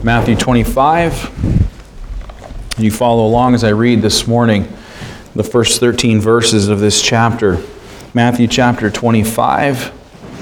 Matthew 25. You follow along as I read this morning the first 13 verses of this chapter. Matthew chapter 25,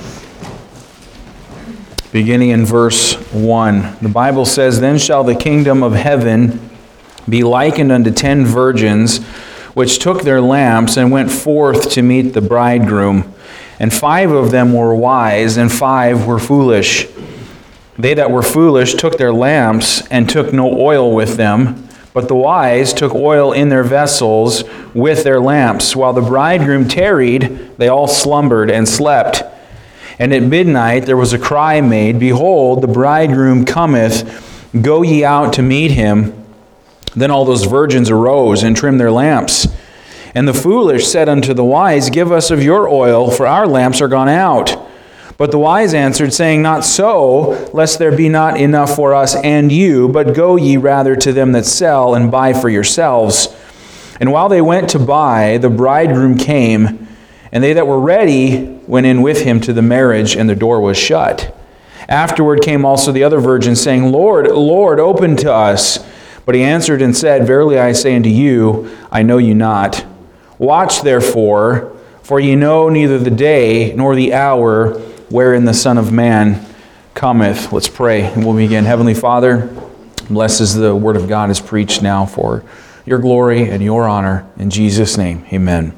beginning in verse 1. The Bible says, "Then shall the kingdom of heaven be likened unto 10 virgins, which took their lamps and went forth to meet the bridegroom. And 5 of them were wise, and 5 were foolish. They that were foolish took their lamps, and took no oil with them. But the wise took oil in their vessels with their lamps. While the bridegroom tarried, they all slumbered and slept. And at midnight there was a cry made, Behold, the bridegroom cometh, go ye out to meet him. Then all those virgins arose and trimmed their lamps. And the foolish said unto the wise, Give us of your oil, for our lamps are gone out. But the wise answered, saying, Not so, lest there be not enough for us and you, but go ye rather to them that sell, and buy for yourselves. And while they went to buy, the bridegroom came, and they that were ready went in with him to the marriage, and the door was shut. Afterward came also the other virgins, saying, Lord, Lord, open to us. But he answered and said, Verily I say unto you, I know you not. Watch therefore, for ye know neither the day nor the hour wherein the Son of Man cometh." Let's pray, and we'll begin. Heavenly Father, bless as the Word of God is preached now for your glory and your honor. In Jesus' name, amen.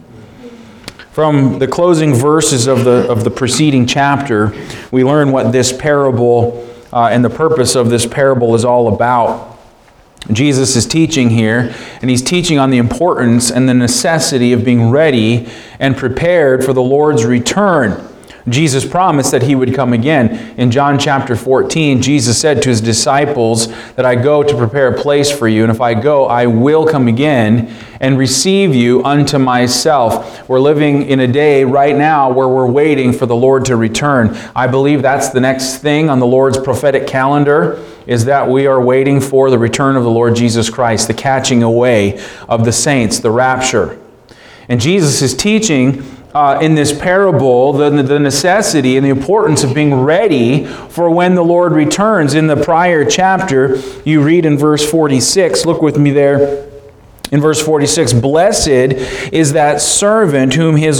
From the closing verses of the preceding chapter, we learn what this parable and the purpose of this parable is all about. Jesus is teaching here, and he's teaching on the importance and the necessity of being ready and prepared for the Lord's return. Jesus promised that he would come again. In John chapter 14, Jesus said to his disciples that I go to prepare a place for you, and if I go, I will come again and receive you unto myself. We're living in a day right now where we're waiting for the Lord to return. I believe that's the next thing on the Lord's prophetic calendar, is that we are waiting for the return of the Lord Jesus Christ, the catching away of the saints, the rapture. And Jesus is teaching in this parable the necessity and the importance of being ready for when the Lord returns. In the prior chapter, you read in verse 46, look with me there. In verse 46, Blessed is that servant whom his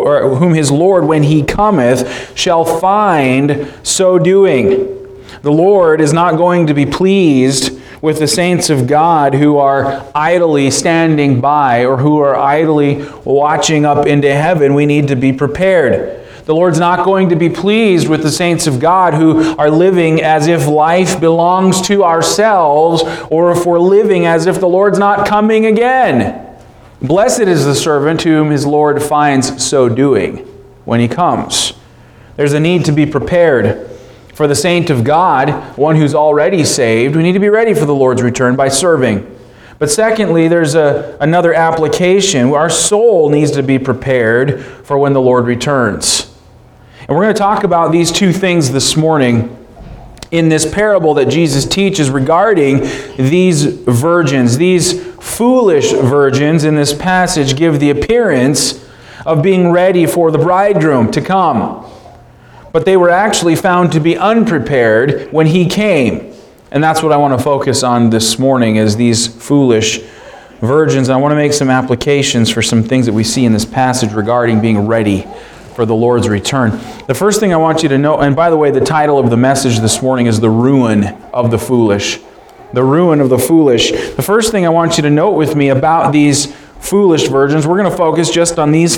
Lord, when he cometh, shall find so doing. The Lord is not going to be pleased with the saints of God who are idly standing by or who are idly watching up into heaven. We need to be prepared. The Lord's not going to be pleased with the saints of God who are living as if life belongs to ourselves, or if we're living as if the Lord's not coming again. Blessed is the servant whom his Lord finds so doing when he comes. There's a need to be prepared. For the saint of God, one who's already saved, we need to be ready for the Lord's return by serving. But secondly, there's another application. Our soul needs to be prepared for when the Lord returns. And we're going to talk about these two things this morning in this parable that Jesus teaches regarding these virgins. These foolish virgins in this passage give the appearance of being ready for the bridegroom to come. But they were actually found to be unprepared when he came. And that's what I want to focus on this morning, is these foolish virgins. And I want to make some applications for some things that we see in this passage regarding being ready for the Lord's return. The first thing I want you to know, and by the way, the title of the message this morning is The Ruin of the Foolish. The ruin of the foolish. The first thing I want you to note with me about these foolish virgins, we're going to focus just on these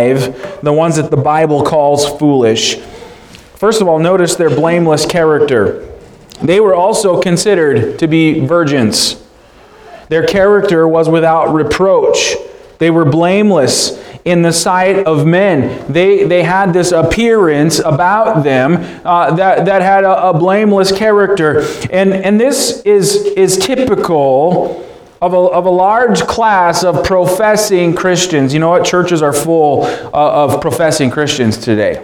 5, the ones that the Bible calls foolish. First of all, notice their blameless character. They were also considered to be virgins. Their character was without reproach. They were blameless in the sight of men. They had this appearance about them that had a blameless character. And this is typical of a large class of professing Christians. You know what? Churches are full of professing Christians today.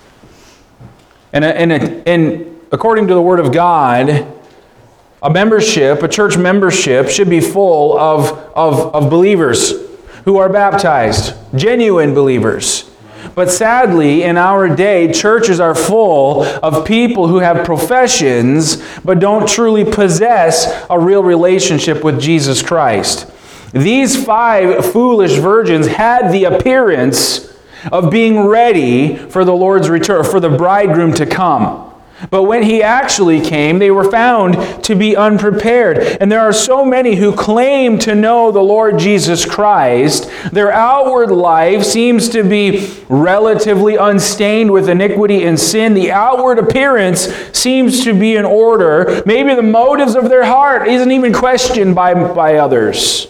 And according to the Word of God, a church membership should be full of believers who are baptized, genuine believers. But sadly, in our day, churches are full of people who have professions but don't truly possess a real relationship with Jesus Christ. These 5 foolish virgins had the appearance of being ready for the Lord's return, for the bridegroom to come. But when he actually came, they were found to be unprepared. And there are so many who claim to know the Lord Jesus Christ. Their outward life seems to be relatively unstained with iniquity and sin. The outward appearance seems to be in order. Maybe the motives of their heart isn't even questioned by others.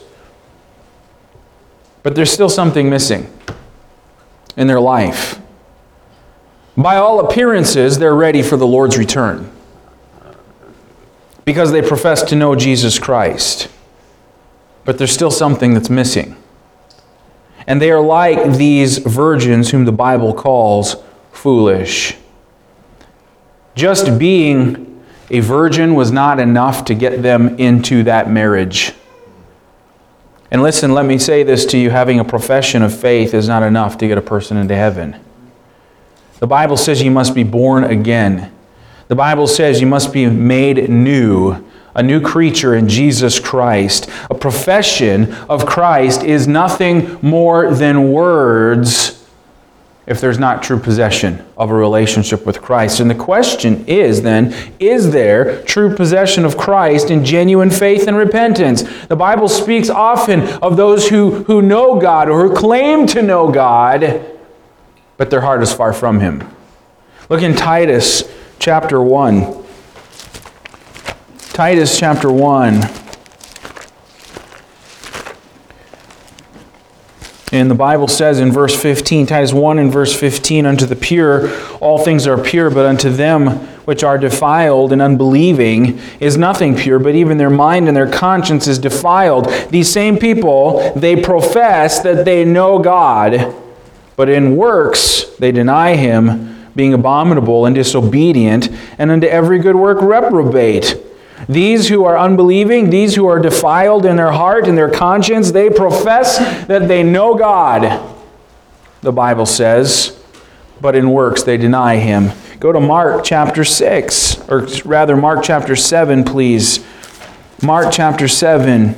But there's still something missing in their life. By all appearances, they're ready for the Lord's return because they profess to know Jesus Christ. But there's still something that's missing. And they are like these virgins whom the Bible calls foolish. Just being a virgin was not enough to get them into that marriage. And listen, let me say this to you, having a profession of faith is not enough to get a person into heaven. The Bible says you must be born again. The Bible says you must be made new, a new creature in Jesus Christ. A profession of Christ is nothing more than words if there's not true possession of a relationship with Christ. And the question is then, is there true possession of Christ in genuine faith and repentance? The Bible speaks often of those who know God or who claim to know God, but their heart is far from Him. Look in Titus chapter 1. Titus chapter 1. And the Bible says in verse 15, Titus 1 and verse 15, unto the pure all things are pure, but unto them which are defiled and unbelieving is nothing pure, but even their mind and their conscience is defiled. These same people, they profess that they know God, but in works they deny Him, being abominable and disobedient, and unto every good work reprobate. These who are unbelieving, these who are defiled in their heart and their conscience, they profess that they know God, the Bible says, but in works they deny Him. Go to Mark chapter 6, or rather Mark chapter 7, please. Mark chapter 7.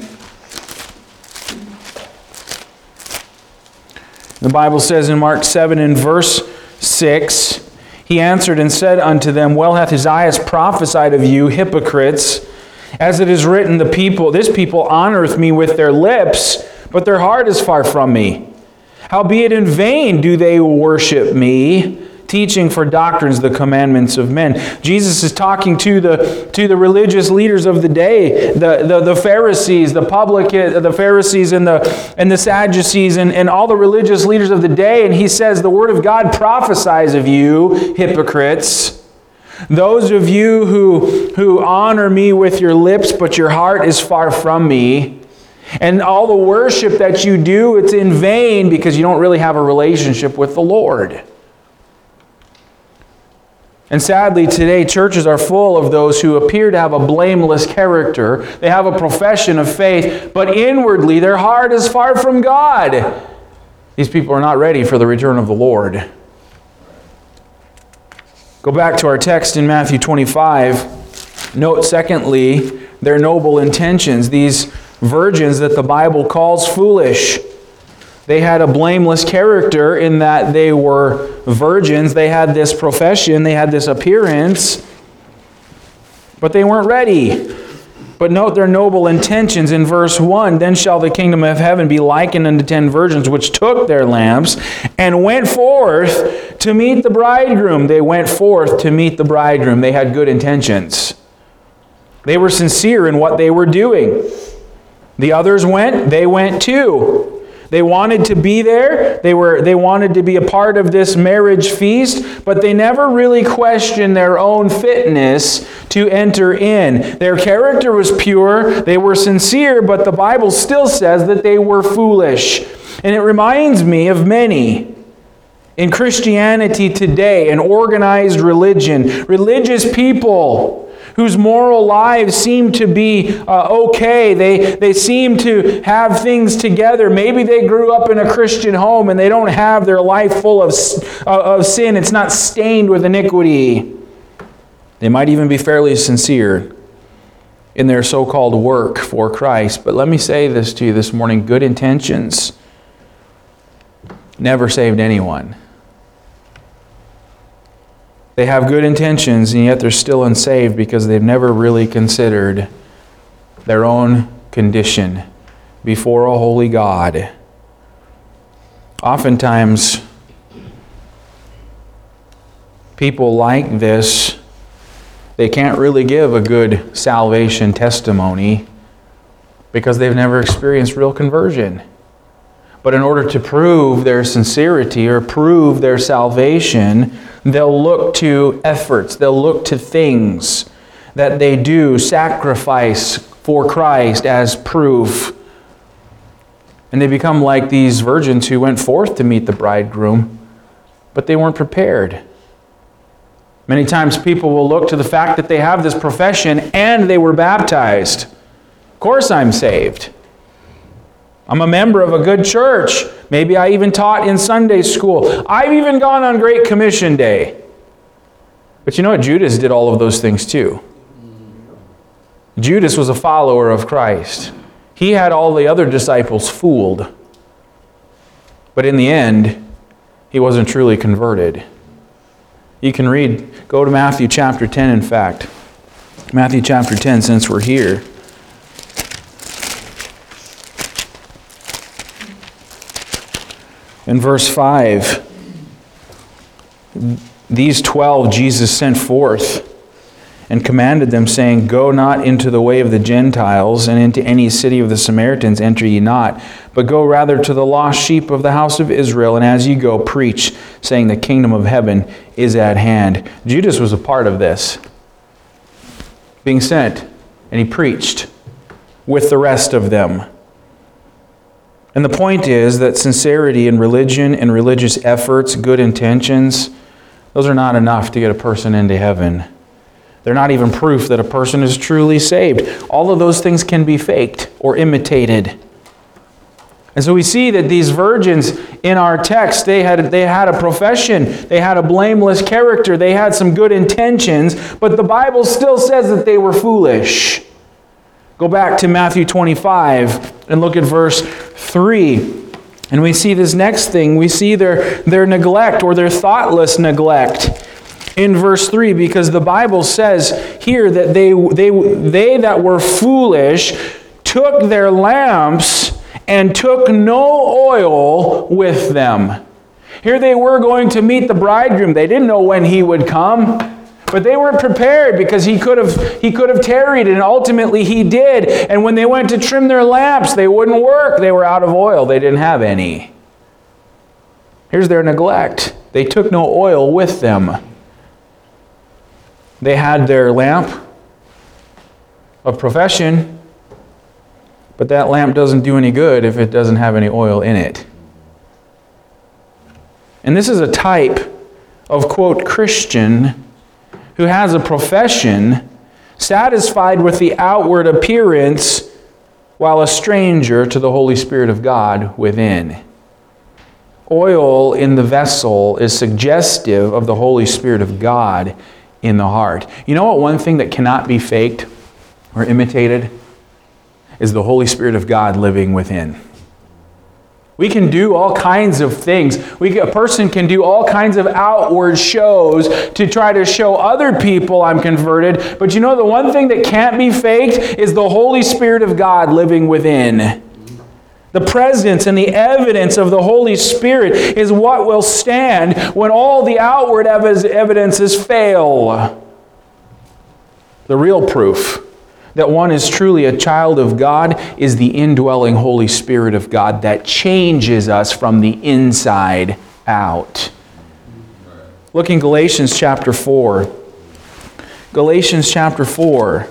The Bible says in Mark 7 and verse 6, He answered and said unto them, Well hath Isaiah prophesied of you, hypocrites, as it is written, this people honoreth me with their lips, but their heart is far from me. Howbeit in vain do they worship me, teaching for doctrines the commandments of men. Jesus is talking to the religious leaders of the day, the Pharisees, the Pharisees and the Sadducees and all the religious leaders of the day, and He says, the Word of God prophesies of you, hypocrites. Those of you who honor me with your lips, but your heart is far from me. And all the worship that you do, it's in vain because you don't really have a relationship with the Lord. And sadly, today, churches are full of those who appear to have a blameless character. They have a profession of faith, but inwardly their heart is far from God. These people are not ready for the return of the Lord. Go back to our text in Matthew 25. Note, secondly, their noble intentions. These virgins that the Bible calls foolish. They had a blameless character in that they were virgins. They had this profession. They had this appearance. But they weren't ready. But note their noble intentions in verse 1. Then shall the kingdom of heaven be likened unto 10 virgins which took their lamps and went forth to meet the bridegroom. They went forth to meet the bridegroom. They had good intentions. They were sincere in what they were doing. The others went. They went too. They wanted to be there. They wanted to be a part of this marriage feast, but they never really questioned their own fitness to enter in. Their character was pure. They were sincere, but the Bible still says that they were foolish. And it reminds me of many in Christianity today, an organized religion, religious people whose moral lives seem to be okay. They seem to have things together. Maybe they grew up in a Christian home and they don't have their life full of sin. It's not stained with iniquity. They might even be fairly sincere in their so-called work for Christ. But let me say this to you this morning. Good intentions never saved anyone. They have good intentions, and yet they're still unsaved because they've never really considered their own condition before a holy God. Oftentimes, people like this, they can't really give a good salvation testimony because they've never experienced real conversion. But in order to prove their sincerity or prove their salvation, they'll look to efforts, they'll look to things that they do, sacrifice for Christ as proof. And they become like these virgins who went forth to meet the bridegroom, but they weren't prepared. Many times people will look to the fact that they have this profession and they were baptized. Of course I'm saved. I'm a member of a good church. Maybe I even taught in Sunday school. I've even gone on Great Commission Day. But you know what? Judas did all of those things too. Judas was a follower of Christ. He had all the other disciples fooled. But in the end, he wasn't truly converted. You can go to Matthew chapter 10, in fact. Matthew chapter 10, since we're here. In verse 5, these 12 Jesus sent forth and commanded them, saying, Go not into the way of the Gentiles, and into any city of the Samaritans enter ye not, but go rather to the lost sheep of the house of Israel, and as ye go, preach, saying, The kingdom of heaven is at hand. Judas was a part of this, being sent, and he preached with the rest of them. And the point is that sincerity in religion and religious efforts, good intentions, those are not enough to get a person into heaven. They're not even proof that a person is truly saved. All of those things can be faked or imitated. And so we see that these virgins in our text, they had a profession, they had a blameless character, they had some good intentions, but the Bible still says that they were foolish. Go back to Matthew 25 and look at verse 3. And we see this next thing. We see their neglect or their thoughtless neglect in verse 3, because the Bible says here that they that were foolish took their lamps and took no oil with them. Here they were going to meet the bridegroom. They didn't know when he would come. But they weren't prepared because he could have tarried, and ultimately he did. And when they went to trim their lamps, they wouldn't work. They were out of oil. They didn't have any. Here's their neglect. They took no oil with them. They had their lamp of profession, but that lamp doesn't do any good if it doesn't have any oil in it. And this is a type of, quote, Christian who has a profession, satisfied with the outward appearance, while a stranger to the Holy Spirit of God within. Oil in the vessel is suggestive of the Holy Spirit of God in the heart. You know what? One thing that cannot be faked or imitated is the Holy Spirit of God living within. We can do all kinds of things. A person can do all kinds of outward shows to try to show other people I'm converted. But you know, the one thing that can't be faked is the Holy Spirit of God living within. The presence and the evidence of the Holy Spirit is what will stand when all the outward evidences fail. The real proof that one is truly a child of God is the indwelling Holy Spirit of God that changes us from the inside out. Look in Galatians chapter 4. Galatians chapter 4.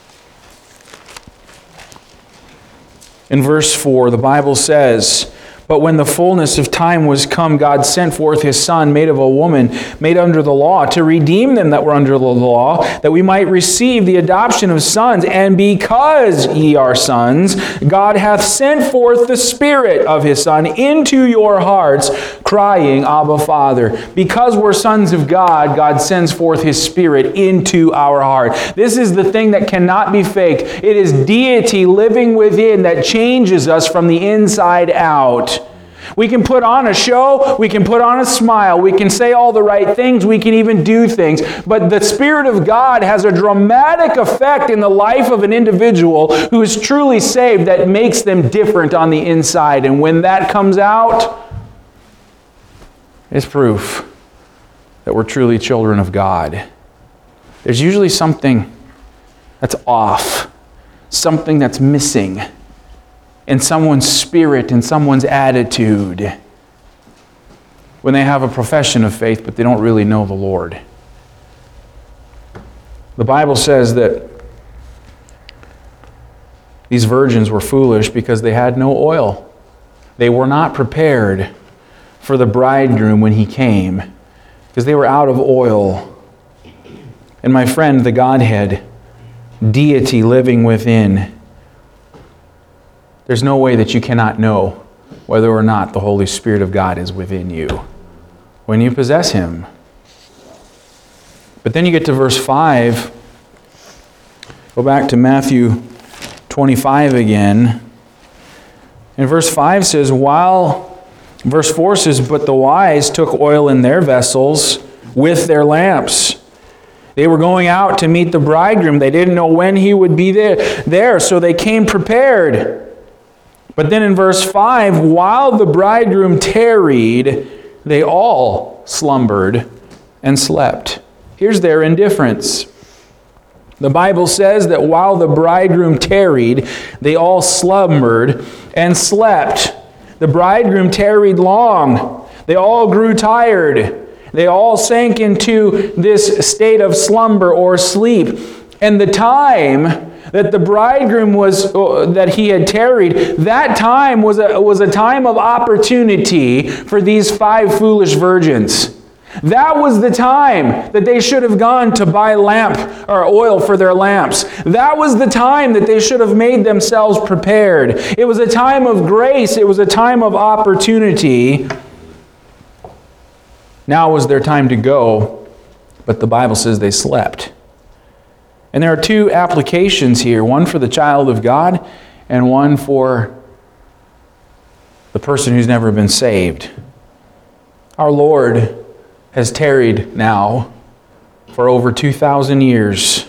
In verse 4, the Bible says, But when the fullness of time was come, God sent forth his Son, made of a woman, made under the law, to redeem them that were under the law, that we might receive the adoption of sons. And because ye are sons, God hath sent forth the Spirit of his Son into your hearts, crying, Abba, Father. Because we're sons of God, God sends forth his Spirit into our heart. This is the thing that cannot be faked. It is deity living within that changes us from the inside out. We can put on a show, we can put on a smile, we can say all the right things, we can even do things, but the Spirit of God has a dramatic effect in the life of an individual who is truly saved that makes them different on the inside. And when that comes out, it's proof that we're truly children of God. There's usually something that's off, something that's missing in someone's spirit, in someone's attitude, when they have a profession of faith, but they don't really know the Lord. The Bible says that these virgins were foolish because they had no oil. They were not prepared for the bridegroom when he came, because they were out of oil. And my friend, the Godhead, deity living within, there's no way that you cannot know whether or not the Holy Spirit of God is within you when you possess him. But then you get to verse 5. Go back to Matthew 25 again. And verse 5 says, verse 4 says, but the wise took oil in their vessels with their lamps. They were going out to meet the bridegroom. They didn't know when he would be there, so they came prepared. But then in verse 5, while the bridegroom tarried, they all slumbered and slept. Here's their indifference. The Bible says that while the bridegroom tarried, they all slumbered and slept. The bridegroom tarried long. They all grew tired. They all sank into this state of slumber or sleep. And the time that the bridegroom that he had tarried, that time was a time of opportunity for these 5 foolish virgins. That was the time that they should have gone to buy lamp or oil for their lamps. That was the time that they should have made themselves prepared. It was a time of grace. It was a time of opportunity. Now was their time to go, but the Bible says they slept. And there are 2 applications here, one for the child of God and one for the person who's never been saved. Our Lord has tarried now for over 2,000 years.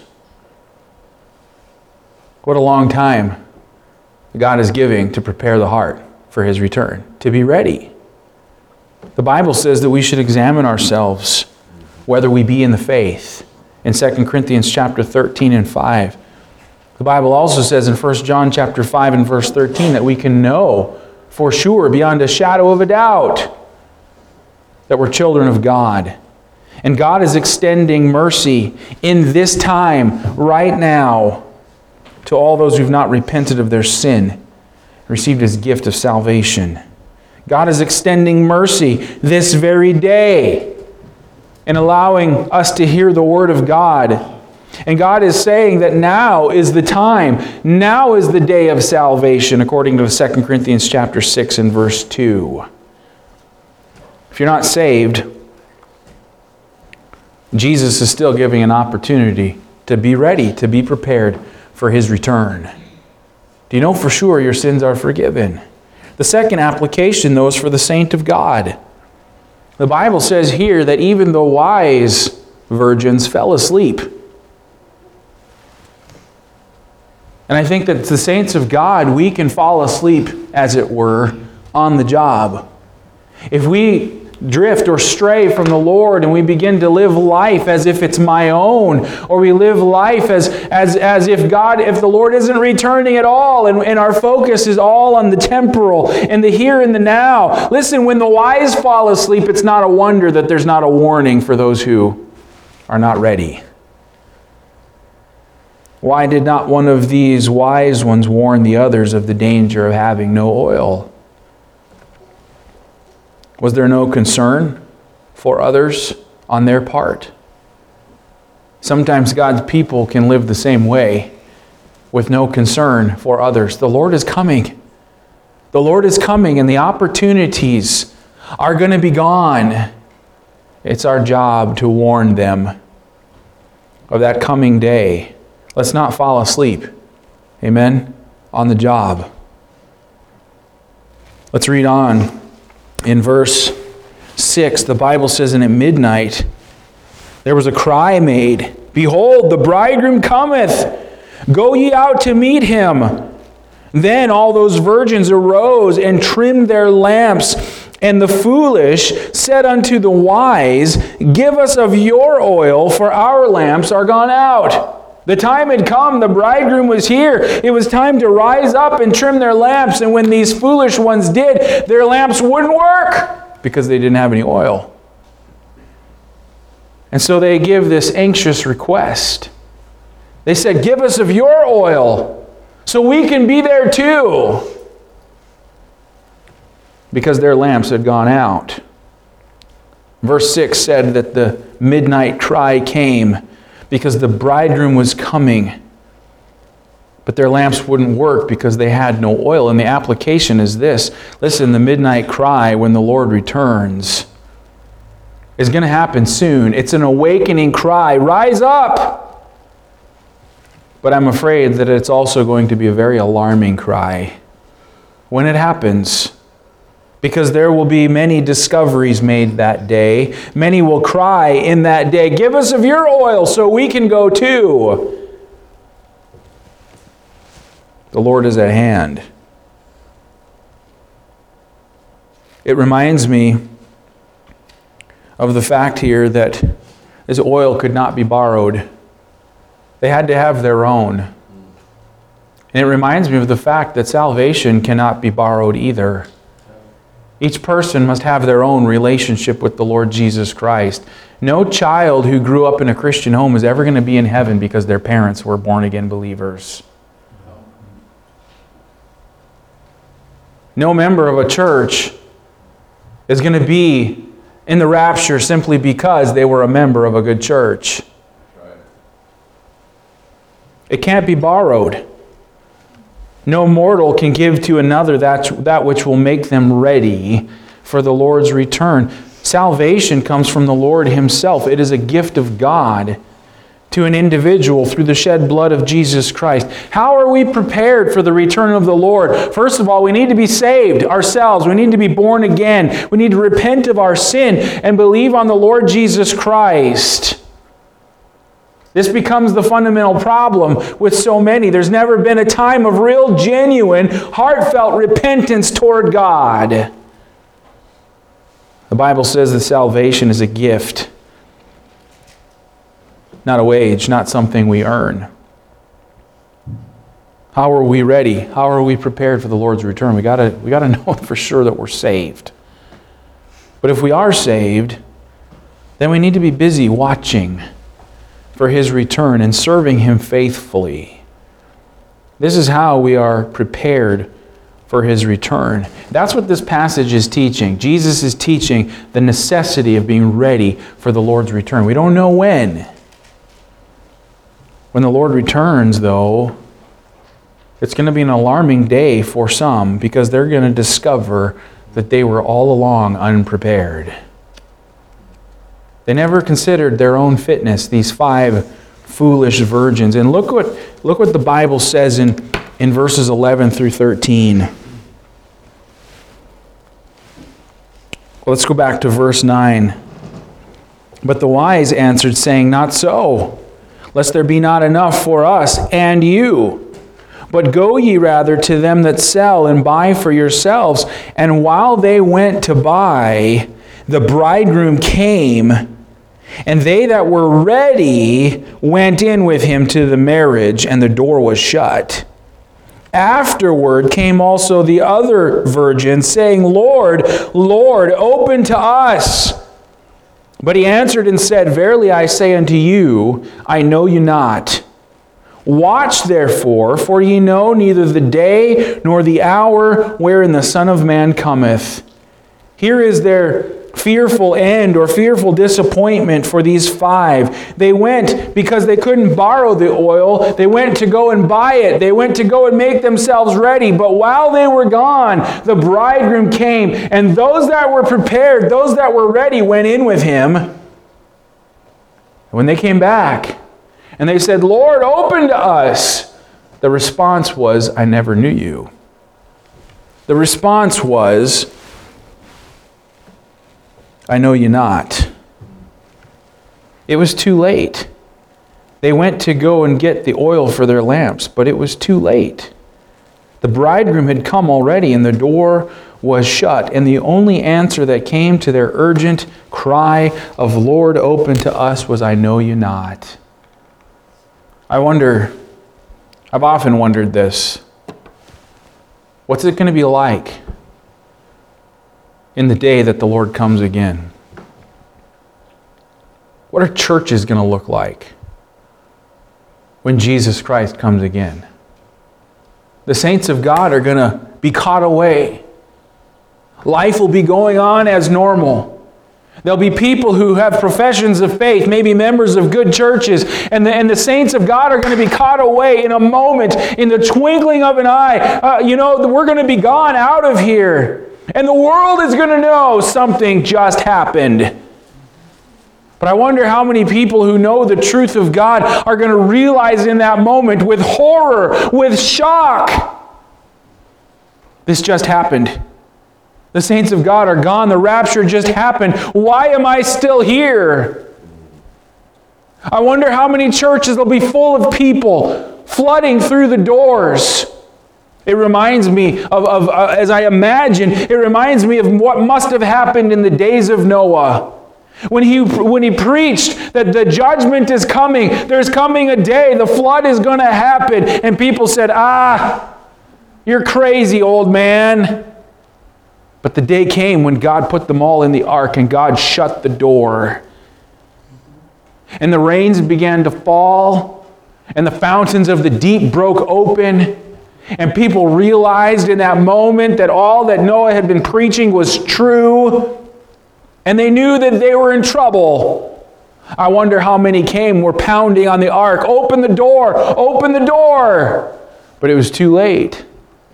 What a long time God is giving to prepare the heart for his return, to be ready. The Bible says that we should examine ourselves whether we be in the faith. In 2 Corinthians chapter 13 and 5. The Bible also says in 1 John chapter 5 and verse 13 that we can know for sure, beyond a shadow of a doubt, that we're children of God. And God is extending mercy in this time, right now, to all those who've not repented of their sin, received his gift of salvation. God is extending mercy this very day and allowing us to hear the Word of God. And God is saying that now is the time. Now is the day of salvation, according to 2 Corinthians chapter 6 and verse 2. If you're not saved, Jesus is still giving an opportunity to be ready, to be prepared for his return. Do you know for sure your sins are forgiven? The second application, though, is for the saint of God. The Bible says here that even the wise virgins fell asleep. And I think that the saints of God, we can fall asleep, as it were, on the job. If we drift or stray from the Lord and we begin to live life as if it's my own, or we live life as if the Lord isn't returning at all, and our focus is all on the temporal and the here and the now. Listen, when the wise fall asleep, it's not a wonder that there's not a warning for those who are not ready. Why did not one of these wise ones warn the others of the danger of having no oil? Was there no concern for others on their part? Sometimes God's people can live the same way, with no concern for others. The Lord is coming. The Lord is coming, and the opportunities are going to be gone. It's our job to warn them of that coming day. Let's not fall asleep. Amen? On the job. Let's read on. In verse 6, the Bible says, "And at midnight there was a cry made, Behold, the bridegroom cometh! Go ye out to meet him. Then all those virgins arose and trimmed their lamps. And the foolish said unto the wise, Give us of your oil, for our lamps are gone out." The time had come. The bridegroom was here. It was time to rise up and trim their lamps. And when these foolish ones did, their lamps wouldn't work because they didn't have any oil. And so they give this anxious request. They said, "Give us of your oil so we can be there too." Because their lamps had gone out. Verse 6 said that the midnight cry came because the bridegroom was coming. But their lamps wouldn't work because they had no oil. And the application is this. Listen, the midnight cry when the Lord returns is going to happen soon. It's an awakening cry. Rise up! But I'm afraid that it's also going to be a very alarming cry when it happens. Because there will be many discoveries made that day. Many will cry in that day, "Give us of your oil so we can go too." The Lord is at hand. It reminds me of the fact here that this oil could not be borrowed. They had to have their own. And it reminds me of the fact that salvation cannot be borrowed either. Each person must have their own relationship with the Lord Jesus Christ. No child who grew up in a Christian home is ever going to be in heaven because their parents were born-again believers. No member of a church is going to be in the rapture simply because they were a member of a good church. It can't be borrowed. No mortal can give to another that which will make them ready for the Lord's return. Salvation comes from the Lord Himself. It is a gift of God to an individual through the shed blood of Jesus Christ. How are we prepared for the return of the Lord? First of all, we need to be saved ourselves. We need to be born again. We need to repent of our sin and believe on the Lord Jesus Christ. This becomes the fundamental problem with so many. There's never been a time of real, genuine, heartfelt repentance toward God. The Bible says that salvation is a gift, not a wage, not something we earn. How are we ready? How are we prepared for the Lord's return? We got to know for sure that we're saved. But if we are saved, then we need to be busy watching for His return and serving Him faithfully. This is how we are prepared for His return. That's what this passage is teaching. Jesus is teaching the necessity of being ready for the Lord's return. We don't know when. When the Lord returns, though, it's going to be an alarming day for some because they're going to discover that they were all along unprepared. They never considered their own fitness, these 5 foolish virgins. And look what the Bible says in verses 11 through 13. Well, let's go back to verse 9. "But the wise answered, saying, Not so, lest there be not enough for us and you. But go ye rather to them that sell and buy for yourselves. And while they went to buy, the bridegroom came, and they that were ready went in with him to the marriage, and the door was shut. Afterward came also the other virgins, saying, Lord, Lord, open to us. But he answered and said, Verily I say unto you, I know you not. Watch therefore, for ye know neither the day nor the hour wherein the Son of Man cometh. Here is their fearful end or fearful disappointment for these 5. They went because they couldn't borrow the oil. They went to go and buy it. They went to go and make themselves ready. But while they were gone, the bridegroom came, and those that were prepared, those that were ready, went in with him. When they came back and they said, "Lord, open to us," the response was, "I never knew you." The response was, "I know you not." It was too late. They went to go and get the oil for their lamps, but it was too late. The bridegroom had come already, and the door was shut. And the only answer that came to their urgent cry of "Lord, open to us" was, "I know you not." I've often wondered this. What's it going to be like in the day that the Lord comes again? What are churches going to look like when Jesus Christ comes again? The saints of God are going to be caught away. Life will be going on as normal. There'll be people who have professions of faith, maybe members of good churches, and the saints of God are going to be caught away in a moment, in the twinkling of an eye. We're going to be gone out of here. And the world is going to know something just happened. But I wonder how many people who know the truth of God are going to realize in that moment with horror, with shock, this just happened. The saints of God are gone. The rapture just happened. Why am I still here? I wonder how many churches will be full of people flooding through the doors. It reminds me of as I imagine, it reminds me of what must have happened in the days of Noah. When he preached that the judgment is coming, there's coming a day, the flood is going to happen. And people said, you're crazy, old man. But the day came when God put them all in the ark and God shut the door. And the rains began to fall and the fountains of the deep broke open. And people realized in that moment that all that Noah had been preaching was true. And they knew that they were in trouble. I wonder how many were pounding on the ark. Open the door! Open the door! But it was too late.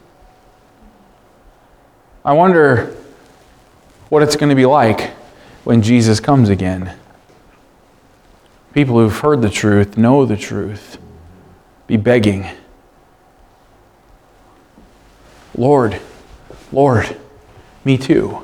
I wonder what it's going to be like when Jesus comes again. People who've heard the truth, know the truth, be begging, "Lord, Lord, me too."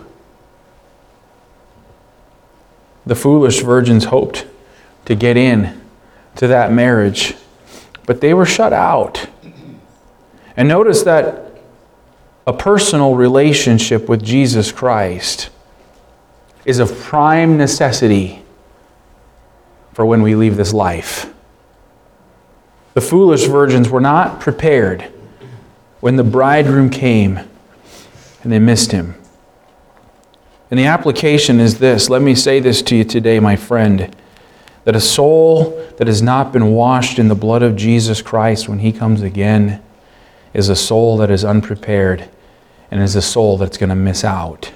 The foolish virgins hoped to get in to that marriage, but they were shut out. And notice that a personal relationship with Jesus Christ is of prime necessity for when we leave this life. The foolish virgins were not prepared when the bridegroom came and they missed him. And the application is this. Let me say this to you today, my friend, that a soul that has not been washed in the blood of Jesus Christ when he comes again is a soul that is unprepared and is a soul that's going to miss out.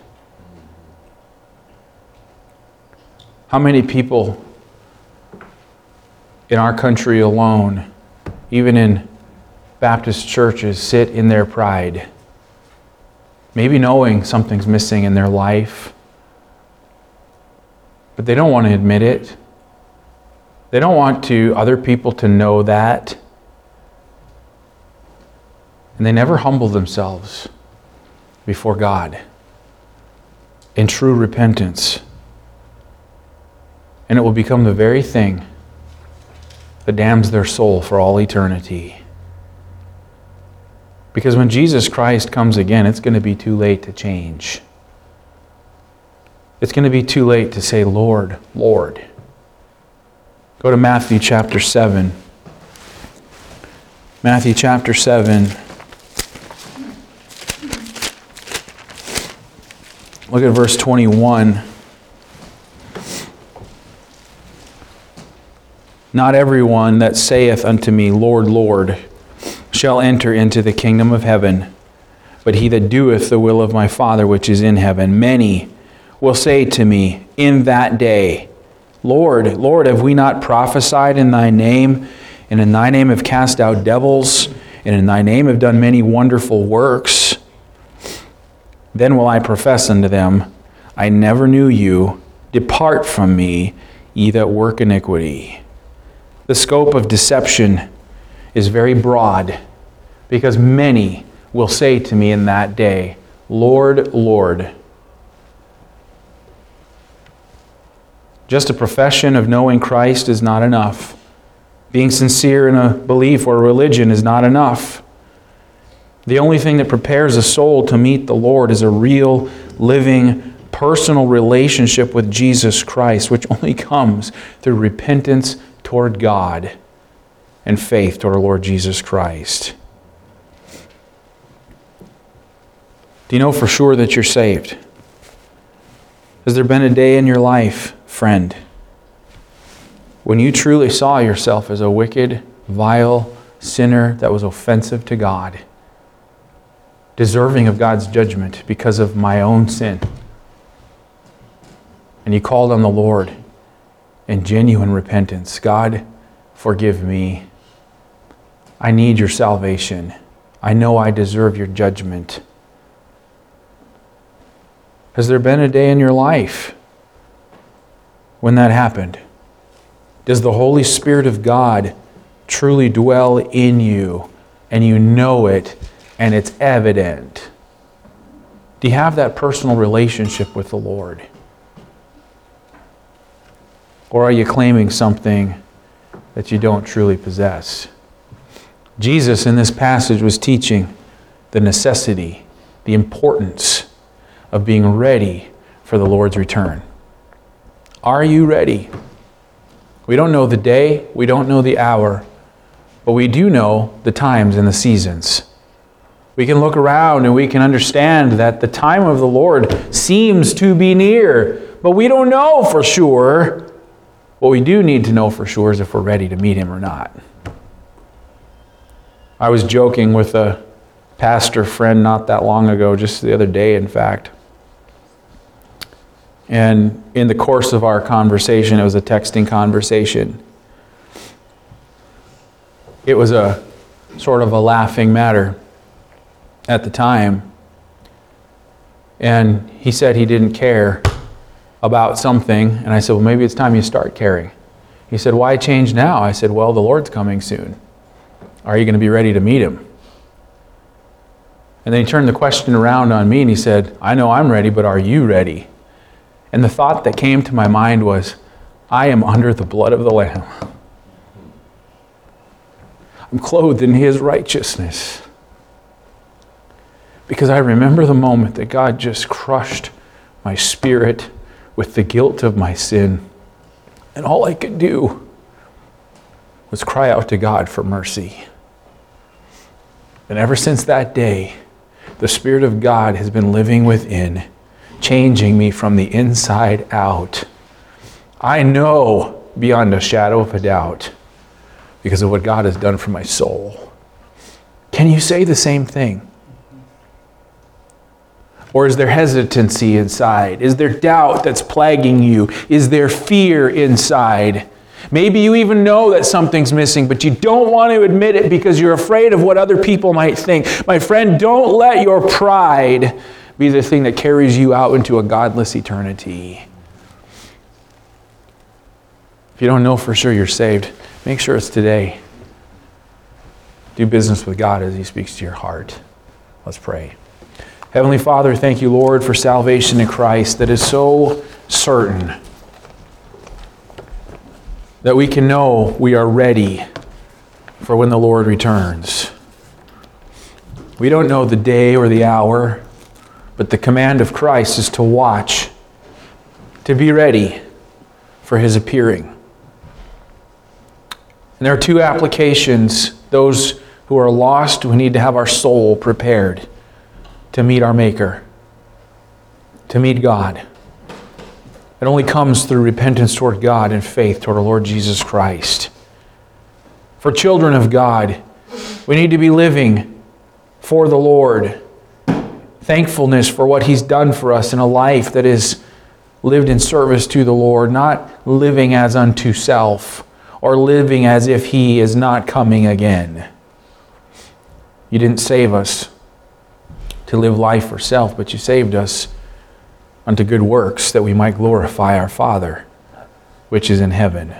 How many people in our country alone, even in Baptist churches, sit in their pride, maybe knowing something's missing in their life, but they don't want to admit it. They don't want other people to know that. And they never humble themselves before God in true repentance. And it will become the very thing that damns their soul for all eternity. Because when Jesus Christ comes again, it's going to be too late to change. It's going to be too late to say, "Lord, Lord." Go to Matthew chapter 7. Matthew chapter 7. Look at verse 21. "Not everyone that saith unto me, Lord, Lord, shall enter into the kingdom of heaven, but he that doeth the will of my Father which is in heaven. Many will say to me in that day, Lord, Lord, have we not prophesied in thy name, and in thy name have cast out devils, and in thy name have done many wonderful works? Then will I profess unto them, I never knew you. Depart from me, ye that work iniquity. The scope of deception is very broad, because many will say to me in that day, Lord, Lord. Just a profession of knowing Christ is not enough. Being sincere in a belief or religion is not enough. The only thing that prepares a soul to meet the Lord is a real, living, personal relationship with Jesus Christ, which only comes through repentance toward God and faith toward our Lord Jesus Christ. Do you know for sure that you're saved? Has there been a day in your life, friend, when you truly saw yourself as a wicked, vile sinner that was offensive to God, deserving of God's judgment because of my own sin? And you called on the Lord in genuine repentance. God, forgive me. I need your salvation. I know I deserve your judgment. Has there been a day in your life when that happened? Does the Holy Spirit of God truly dwell in you and you know it and it's evident? Do you have that personal relationship with the Lord? Or are you claiming something that you don't truly possess? Jesus in this passage was teaching the necessity, the importance of being ready for the Lord's return. Are you ready? We don't know the day, we don't know the hour, but we do know the times and the seasons. We can look around and we can understand that the time of the Lord seems to be near, but we don't know for sure. What we do need to know for sure is if we're ready to meet Him or not. I was joking with a pastor friend not that long ago, just the other day in fact. And in the course of our conversation, it was a texting conversation. It was a sort of a laughing matter at the time. And he said he didn't care about something. And I said, well, maybe it's time you start caring. He said, why change now? I said, well, the Lord's coming soon. Are you going to be ready to meet Him? And then he turned the question around on me and he said, I know I'm ready, but are you ready? And the thought that came to my mind was, I am under the blood of the Lamb. I'm clothed in His righteousness. Because I remember the moment that God just crushed my spirit with the guilt of my sin. And all I could do was cry out to God for mercy. And ever since that day, the Spirit of God has been living within, changing me from the inside out. I know beyond a shadow of a doubt because of what God has done for my soul. Can you say the same thing? Or is there hesitancy inside? Is there doubt that's plaguing you? Is there fear inside? Maybe you even know that something's missing, but you don't want to admit it because you're afraid of what other people might think. My friend, don't let your pride be the thing that carries you out into a godless eternity. If you don't know for sure you're saved, make sure it's today. Do business with God as He speaks to your heart. Let's pray. Heavenly Father, thank you, Lord, for salvation in Christ that is so certain that we can know we are ready for when the Lord returns. We don't know the day or the hour, but the command of Christ is to watch, to be ready for His appearing. And there are two applications. Those who are lost, we need to have our soul prepared to meet our Maker, to meet God. It only comes through repentance toward God and faith toward our Lord Jesus Christ. For children of God, we need to be living for the Lord. Thankfulness for what He's done for us in a life that is lived in service to the Lord, not living as unto self or living as if He is not coming again. You didn't save us to live life for self, but You saved us unto good works, that we might glorify our Father, which is in heaven.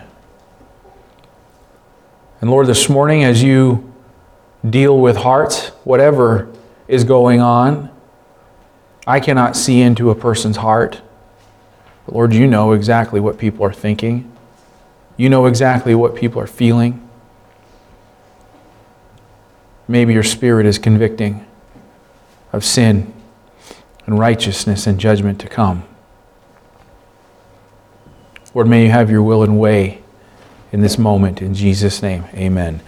And Lord, this morning, as You deal with hearts, whatever is going on, I cannot see into a person's heart. But Lord, You know exactly what people are thinking. You know exactly what people are feeling. Maybe Your Spirit is convicting of sin and righteousness and judgment to come. Lord, may You have Your will and way in this moment. In Jesus' name, amen.